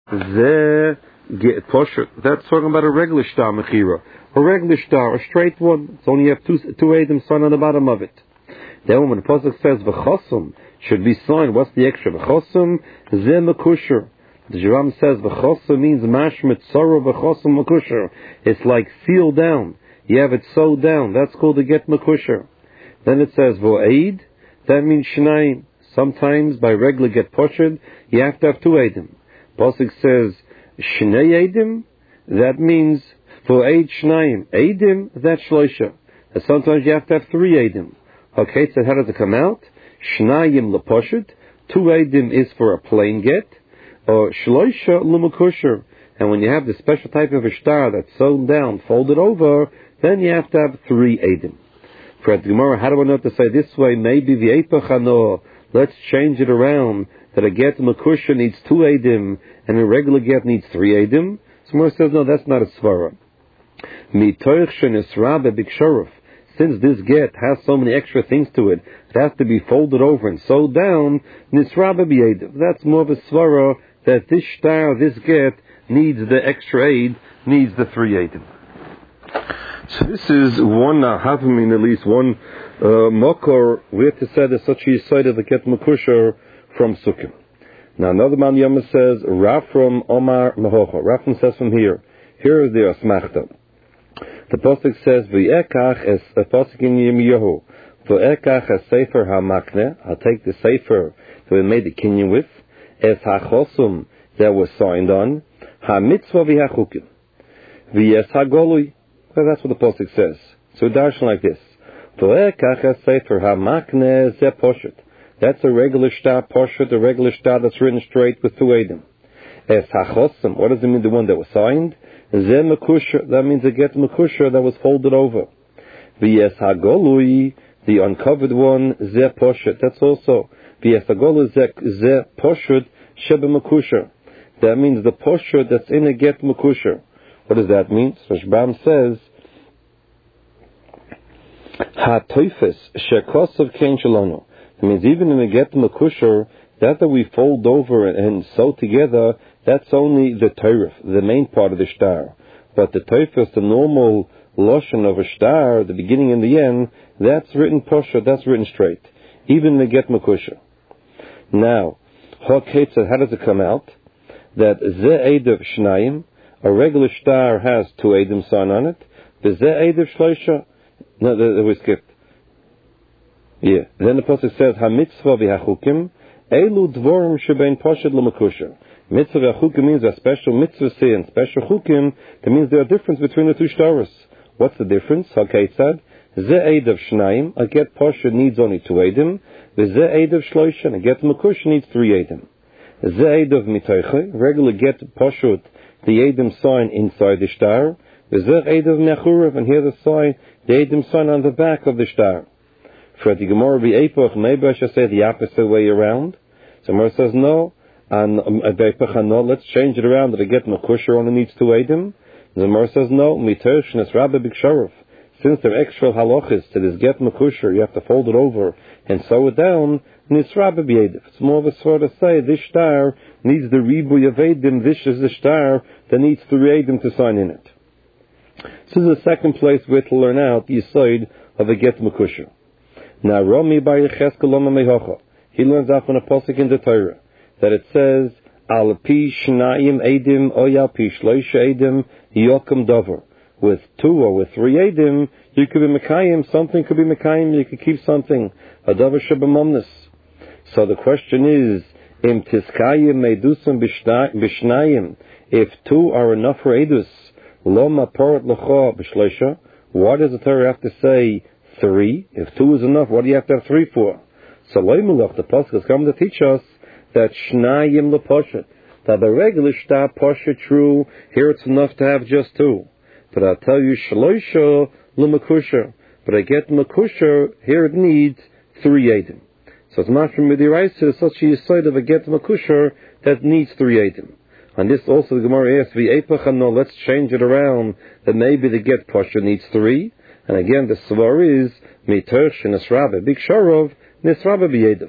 Ze get posher. That's talking about a regular star mechira. A regular star, a straight one. It's only have two Adam sign on the bottom of it. Then when the pasuk says v'chosum should be signed, what's the extra? V'chosum ze mekusher. The Jerome says v'chosum means mash mitzara v'chosum mekusher. It's like sealed down. You have it sewed down. That's called a get mekusher. Then it says v'oid. That means shnayim. Sometimes by regular get poshed, you have to have two Adam. Pasuk says shnei Adam. That means for Eid Shnayim. Eidim, that's Shloisha. And sometimes you have to have three Eidim. Okay, so how does it come out? Shnayim leposhut. Two Eidim is for a plain get. Or Shloisha l'makusher. And when you have the special type of a star that's sewn down, folded over, then you have to have three Eidim. For the Gemara, how do I know to say this way? Maybe the Eipachano. Let's change it around. That a get makusher needs two Eidim, and a regular get needs three Eidim. So Gemara says, no, that's not a svara. Since this get has so many extra things to it, it has to be folded over and sewed down. Nisrabe b'yedav. That's more of a svara that this star, this get, needs the extra aid, needs the three aidim. So this is one havim, at least one mokor. We have to say that such a side of the get makusher from Sukkim. Now another man Yama says Rafram Omar Mahocha. Rafram says from here. Here is the asmachta. The pasuk says, "V'ekach es a pasuk in Yirmiyahu. V'ekach es sefer hamakne. I'll take the sefer that we made the kinyan with. Es hachosum that was signed on. Hamitzvah v'hachukim. V'es hagolui." Well, that's what the pasuk says. So darshan like this. V'ekach es sefer hamakne ze poshet. That's a regular shtar poshet, a regular shtar that's written straight with two edim. Es hachosum. What does it mean? The one that was signed. Zeh mekusher, that means a get mekusher that was folded over. V'yes hagolui, the uncovered one, zeh poshet. That's also v'yes hagolui zeh poshet shebe mekusher. That means the posher that's in a get mekusher. What does that mean? So Shbam says, ha-toifes shekosav kein shalonu. It means even in a get mekusher, that we fold over and sew together, that's only the teirif, the main part of the shtar. But the teifus, the normal loshen of a shtar, the beginning and the end, that's written posher, that's written straight. Even the get makusha. Now, how does it come out? That ze edav shnayim, a regular shtar has two edim sign on it. The ze edav shloisha, no, we skipped. Yeah. Then the pasuk says, ha-mitzvah v'hachukim, elu dvorim shebein poshet l'makusha. Mitzvah v'chukim means a special mitzvah and special chukim. That means there are difference between the two shtaros. What's the difference? HaKeitzad. Ze edav shnayim, a get poshet needs only two edim. Ze edav shloisha, a get makusha needs three edim. Ze edav mitoiche, regular get poshet, the edim sign inside the shtar. Ze edav mechurev, and here the sign, the edim sign on the back of the shtar. For the Gemara b'epoch, maybe I should say the opposite way around. So Gemara says no. And let's change it around that a get makusher only needs two edim. The Gemara says no. Mitosh nesrabe b'ksharuf. Since there are extra halachas to this get makusher, you have to fold it over and sew it down. Nisrabe b'yedav. It's more of a sort of say this shtar needs the ribuy of edim. This is the shtar that needs three edim to sign in it. This is the second place we have to learn out the side of a get makusher. Now Rami bar Yecheskel lama mehocha. He learns out from a pasuk in the Torah that it says, al pi shnayim edim oya pi shloisha edim yokum davar. With two or with three edim, you could be mekayim, something could be mekayim, you could keep something. A davar shebamomnus. So the question is, im tiskayim medusam bishnayim, if two are enough for edus, loma parat lecha b'shloisha, why does the Torah have to say three? If two is enough, what do you have to have three for? So loimulach, the pasuk has come to teach us that shnayim leposhet, that the regular shtar poshet true, here it's enough to have just two. But I'll tell you shloisha lemakusher, but I get makusher, here it needs three edim. So it's not from midiraisa, such a side of a get makusher that needs three edim. And this also the Gemara asks, v'epachano, let's change it around, that maybe the get posher needs three. And again, the svar is mitosh and nisrabe big sharov nisrabe b'yedav.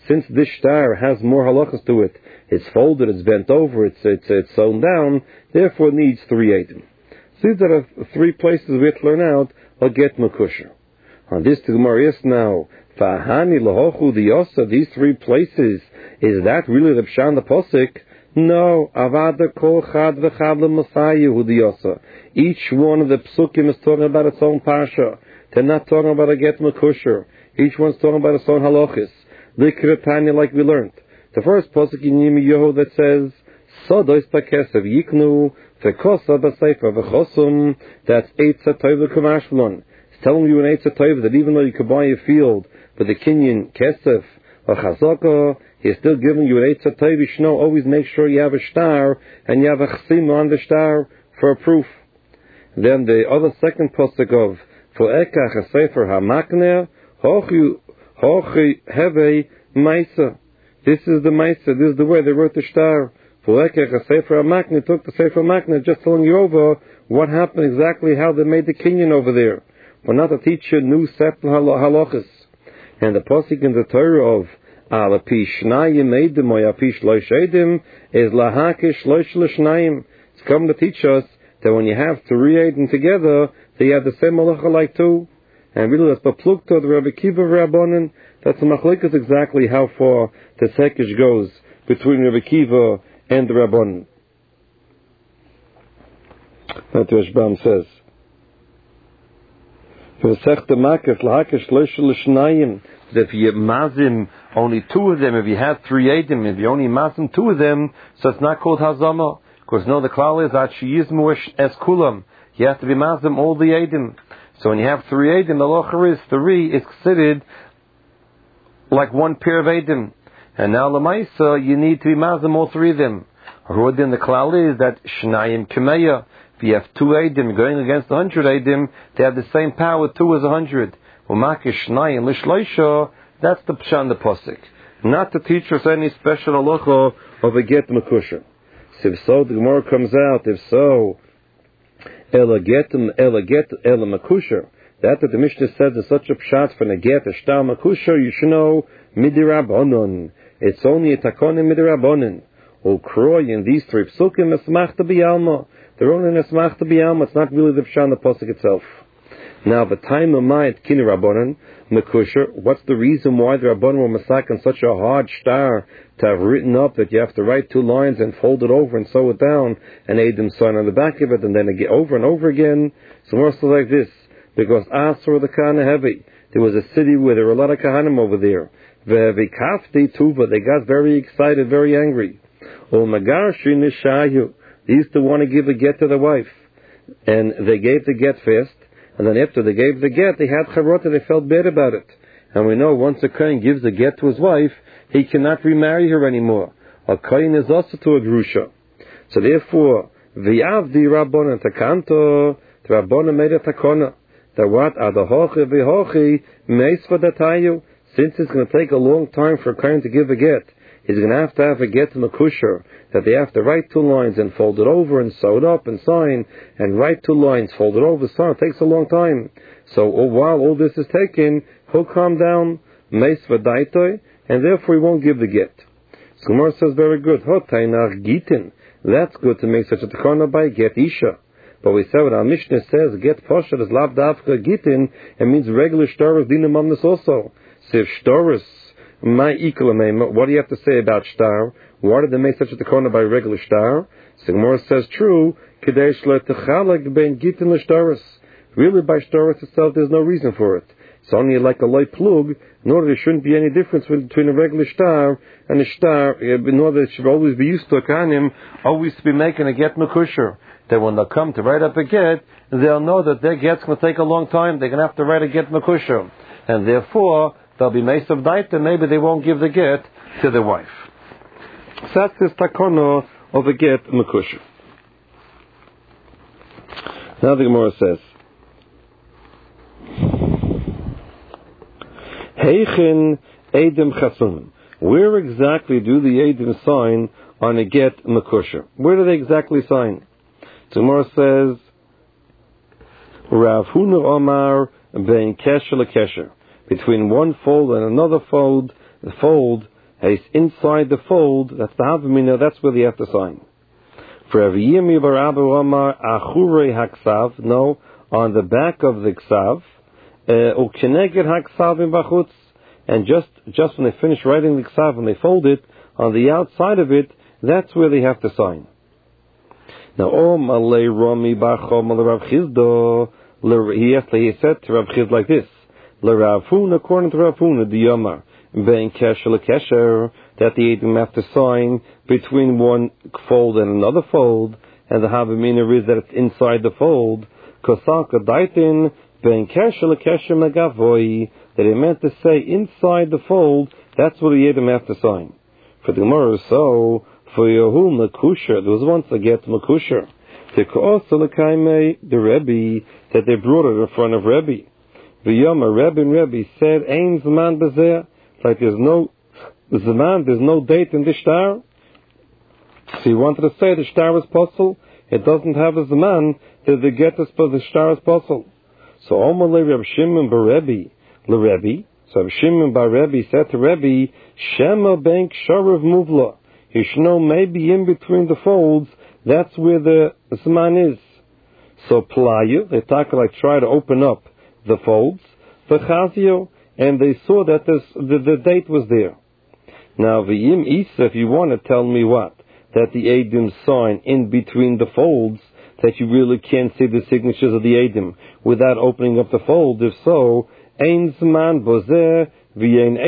since this shtar has more halachas to it, it's folded, it's bent over, it's sewn down, therefore it needs 3 edim. So these are the 3 places we have to learn out a get makusher. On this, the Gemara is now, Fahani lahochu diyosa, these 3 places, is that really the Pshan the Posik? No, avada kol chad v'chad l'masayu diyosa. Each one of the psukim is talking about its own pasha. They're not talking about a get makusher. Each one's talking about its own halachis. Likratanya, like we learned. The first pasuk in Yirmiyahu that says, Sodois pakesav yiknu v'kosa b'seifa v'chosum. That's Eitza Tov l'kamashvlon. It's telling you in Eitza Tov that even though you could buy a field for the kinyan kesef or chazaka, he's still giving you an Eitza Tov. You should know, always make sure you have a shtar and you have a chsima on the shtar for a proof. Then the other second pasuk of Fo'ekach ha-sefer ha-makner hochi heve maisa. This is the maisa. This is the way they wrote the shtar. Fo'ekach ha-sefer ha-makner took the sefer ha-makner, just telling you over what happened exactly, how they made the kinyan over there. We're not to teach you new set halachas. And the pasuk in the Torah of Al api shnayim edim or api shlosh edim is lahakish shlosh l'shnayim. It's come to teach us that when you have 3 edim together, they have the same halacha like 2. And really that's beplukta the Rabbi Kiva Rabbanan. That's the machlikas exactly how far the sekish goes between Rabbi Kiva and the Rabbanan. That Rashbam says. If you mazim only 2 of them, if you have 3 edim, if you only mazim 2 of them, so it's not called hazama. Because no, the klal is that she is as kulam. You have to be mazim all the edim. So when you have 3 edim, the locher is 3 is considered like 1 pair of edim. And now lemaisa, you need to be mazim all 3 of them. Then the klal is that shnayim kemeya. If you have 2 edim going against 100 edim, they have the same power. 2 is 100. Umakish shnayim lishloisha. That's the pshan the posik. Not to teach us any special halacha of a get makusha. So if so, the Gemara comes out. If so, ela makusha. That the Mishnah says is such a pshat for a get a shtar makusha. You should know midirabonon. It's only a takonim midirabonon. Ukroy in these 3 psukim esmachta b'yalma. They're only an esmachta b'yalma. It's not really the pshan the posuk itself. Now, the time of ma'at kini rabbanon makusha. What's the reason why the rabbanon were masakin such a hard shtar to have written up that you have to write 2 lines and fold it over and sew it down and edim sign on the back of it and then again over and over again? So more so like this, because Asur the Kahana heavy. There was a city where there were a lot of kahanim over there. Ve'vikafti tuva. They got very excited, very angry. Ulmagarshi nishayu. They used to want to give a get to the wife, and they gave the get first. And then after they gave the get, they had charota, they felt bad about it. And we know once a kohen gives a get to his wife, he cannot remarry her anymore. A kohen is also to a grusha. So therefore, v'yavdi rabbanan takanto, the rabbanan made a takona. That what? Adahochi v'hochi meisva datayu. Since it's going to take a long time for a kohen to give a get, he's going to have a get makusher, that they have to write 2 lines and fold it over and sew it up and sign, and write 2 lines, fold it over, sign. It takes a long time. So while all this is taken, he'll calm down, meisva daitoi, and therefore he won't give the get. So Gemara says very good, hotainach gitin. That's good to make such a takana by get isha. But we said what our Mishnah says, get posher is lav dafka gitin, it means regular shtaras dinam amnas also. So if shtaras, what do you have to say about shtar? Why did they make such a takona by regular shtar? So Gemara says true. Really, by shtaris itself, there's no reason for it. It's only like a light plug. In order there shouldn't be any difference between a regular shtar and a shtar. In order it should always be used to a kahanim, always to be making a get makusher. That when they come to write up a get, they'll know that their get's going to take a long time. They're going to have to write a get makusher, and therefore they'll be meis of daita. Maybe they won't give the get to the wife. So that's this takono of a get makusha. Now the Gemara says, Heichin edim chasumim. Where exactly do the edim sign on a get makusha? Where do they exactly sign? So Gemara says, Rav Huna Omar ben kesher lekesher. Between one fold and another fold, the fold It's inside the fold. That's the Havamina. That's where they have to sign. For every Yemi Barabu Amar Achure Haksav. No, on the back of the Ksav. Ukeneged Haksav in Bachutz. And just when they finish writing the Ksav and they fold it, on the outside of it, that's where they have to sign. Now, Malay Rami Bachom Rav Chizdo. He said to Rav Chizd like this: Rav Huna, according to Rav Huna, the Yomar Ben Kesher LeKesher, that the Eidim have to sign between one fold and another fold, and the Havamina is that it's inside the fold. Kosaka Daitin Ben Kesher LeKesher Megavoi, that it meant to say inside the fold. That's what the Eidim have to sign. For the Gemara, so for Yehum Mekusher, there was once a get Mekusher. The Rebbe, that they brought it in front of Rebbe. The Yoma, Rebbe and Rebbe said, Ein Zman Bezeh, like there's no Zman, there's no date in the shtar. So he wanted to say the shtar was possible. It doesn't have a Zman, that the get us for the shtar is possible. So Omalei Reb Shimon bar Rebbe, LeRebbe, so Reb Shimon bar Rebbe said to Rebbe, Shema Bank Sharav Muvla. You should know maybe in between the folds, that's where the Zman is. So Playu, they try to open up the folds, the Chazio, and they saw that the date was there. Now, V'yim Isa, if you want to tell me what? That the Eidim sign in between the folds, that you really can't see the signatures of the Eidim without opening up the fold. If so, Ein Zman Bozeh, V'yein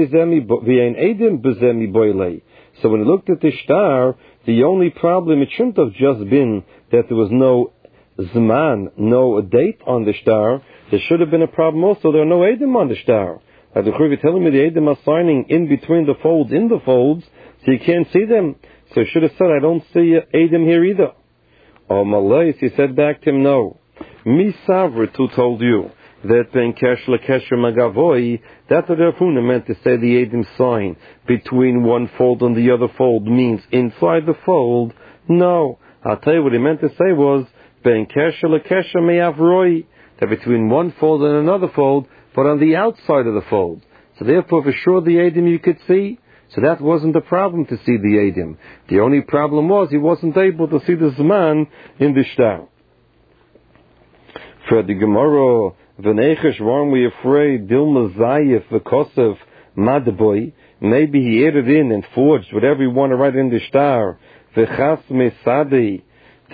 Eidim B'zemi Boilei. So when he looked at the shtar, the only problem, it shouldn't have just been that there was no Zman, no date on the shtar. There should have been a problem also. There are no Eidim on the shtar. Like the Chuv telling me the Eidim are signing in between the folds, so you can't see them. So he should have said, I don't see Eidim here either. Oh, Malais, he said back to him, no. Mi Savrit, who told you that Ben Kesh LeKesher Magavoi, that's what Rav Huna meant to say the Eidim sign between one fold and the other fold means inside the fold. No. I'll tell you what he meant to say was Ben Kesher LeKesher Me'avroi, that between one fold and another fold, but on the outside of the fold. So therefore, for sure, the Eidim you could see. So that wasn't the problem to see the Eidim. The only problem was he wasn't able to see the Zman in the shtar. For the Gemara, V'neichesh, weren't we afraid, Dilma Zayef, V'kosev, Madboy, maybe he added in and forged whatever he wanted to write in the shtar, V'chas Mesadei,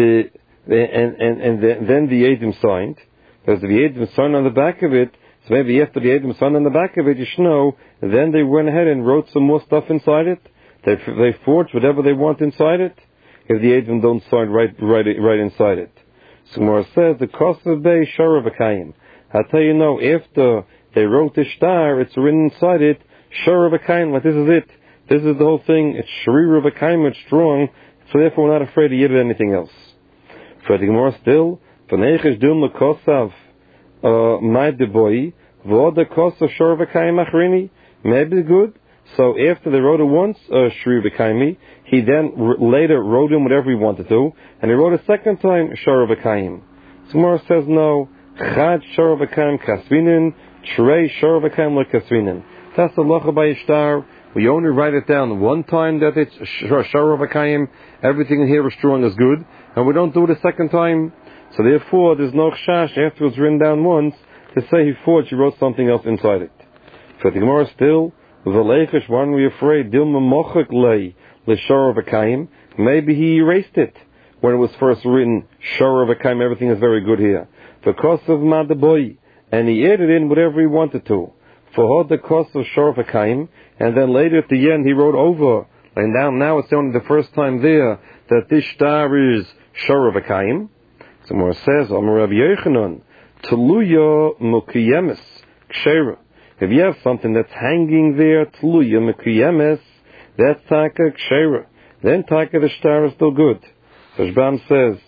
and then the Eidim signed. Because the Eidim signed on the back of it, so maybe after the Eidim signed on the back of it, you should know, then they went ahead and wrote some more stuff inside it. They forged whatever they want inside it, if the Eidim don't sign right inside it. So Gemara says, the Kosev Bei Shara V'kayim. I'll tell you no, after they wrote the shtar, it's written inside it, Shara V'kayim, like this is it. This is the whole thing. It's Sharira V'kayim, it's strong, so therefore we're not afraid to give anything else. For the Gemara still, V'neichesh Dilma Kosav, my deboy, V'oda Kosav Shara V'kayim Achrini, maybe good. So after they wrote it once, Shri V'kayim, he then later wrote in whatever he wanted to, and he wrote a second time, Shara V'kayim. So Gemara says no, Chad Shara V'kayim Kasvinin, Trei Shara V'kayim L'Kasvinin. That's the Lacha by Ishtar. We only write it down one time that it's Shara V'kayim, everything in here is strong is good, and we don't do it a second time. So therefore, there's no chash after it's written down once to say he forged, he wrote something else inside it. For the Gemara still, V'leichesh, weren't we afraid, Dilma Mochak Lei, L'Shara V'kayim, maybe he erased it when it was first written, Shara V'kayim, everything is very good here. Because of Madaboy, and he added in whatever he wanted to. For the cost of Shara V'kayim, and then later at the end he wrote over, and now it's only the first time there that this shtar is Shara V'kayim. So more says, Amar Rabbi Yochanan, Tluya Mukiyemes Kshera. If you have something that's hanging there, Tluya Mukiyemes, that's Taka Kshera. Then Taka the shtar is still good. So Shbam says,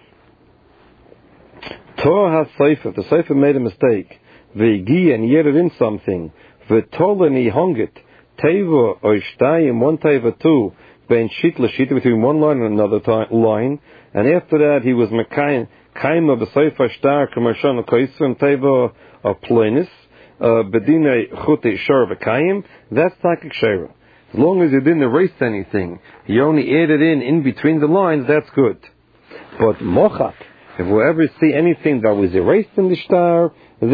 Torah HaSeifer, the Seifer made a mistake. V'gi, and he added in something. V'tol, and he hung it. Teva, or Shtayim, one Teva, two. Ben Shit L'Shita, between one line and another line. And after that, he was Mekayim, Kaima B'Seifer Shtar, K'Marshon L'Koisrim, Teva, or Ploinis, Bedine Chute Shor V'Kayim, that's Takik Shera. As long as you didn't erase anything, you only added in between the lines, that's good. But mochak, if we ever see anything that was erased in the shtar,